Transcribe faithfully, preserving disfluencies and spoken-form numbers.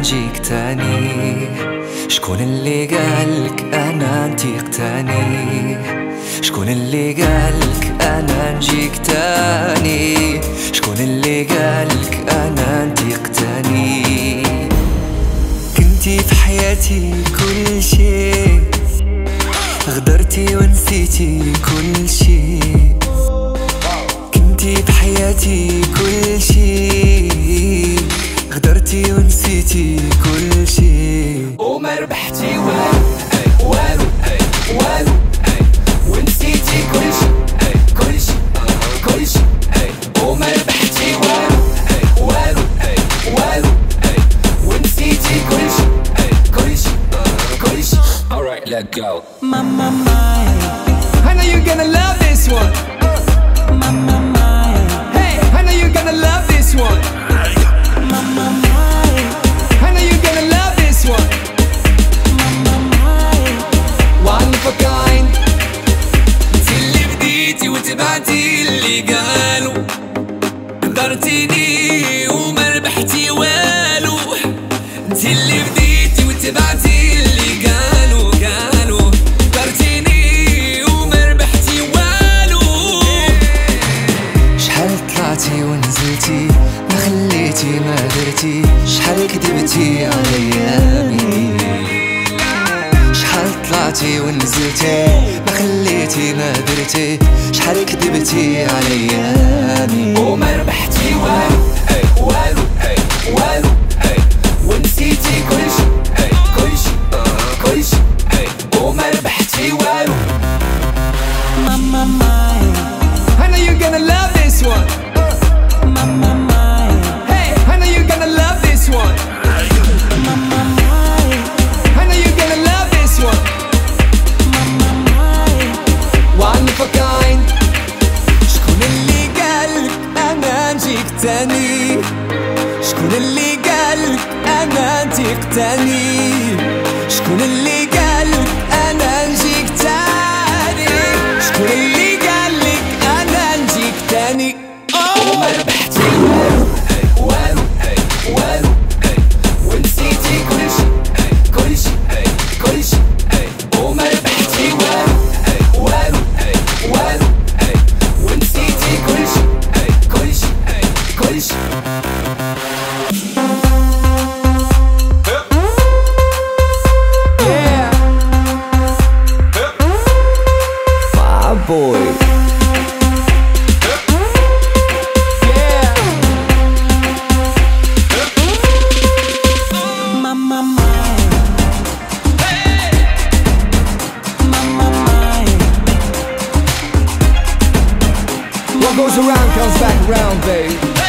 نجيك تاني. شكون اللي قالك انا نطيق تاني؟ شكون اللي قالك انا نجيك تاني؟ شكون اللي قالك انا نطيق تاني؟ كنتي في حياتي كل شي، غدرتي ونسيتي كل شي. كنتي في حياتي كل شي، غدرتي ونسيتي كل شي. وما ربحتي والو والو والو، ونسيتي كل شي كل شي كل شي. وما ربحتي والو والو والو، ونسيتي كل شي كل شي كل شي. Alright, let go. Mama mia, I know you're gonna love this one. mama mia, Hey, I know you're gonna love this one. mama mia, I know you're gonna love this one. mama mia. One of a kind. انتي اللي بديتي وتبعتي اللي قالوا، قدرتيني وما ربحتي والو. انتي اللي بديتي وتبعتي اللي قالوا قالوا، قدرتيني وما ربحتي والو. شحال طلعتي ونزلتي ما خليتي ما درتي، شحال كذبتي عليامي. شحال طلعتي ونزلتي ما خليتي ما درتي، شحال كذبتي عليامي. وما ربحتي والو والو والو، ونسيتي كل شي كل شي كل شي. وما ربحتي والو. Mama mia, I know you're gonna love this one. mama mia, Hey, I know you're gonna love this one. mama mia, I know you're gonna love this one. mama mia. One of a kind. شكون اللي قالك انا نجيك تاني؟ شكون اللي قالك انا نطيق تاني؟ شكون اللي قالك انا نجيك تاني؟ شكون اللي قالك انا نجيك تاني؟ وما ربحتي والو والو والو، ونسيتي كل شي كل شي كل شي. وما ربحتي والو والو والو، ونسيتي كل شي كل شي كل شي. Yeah. My boy. Mama mia, mama mia. What goes around comes back around, babe.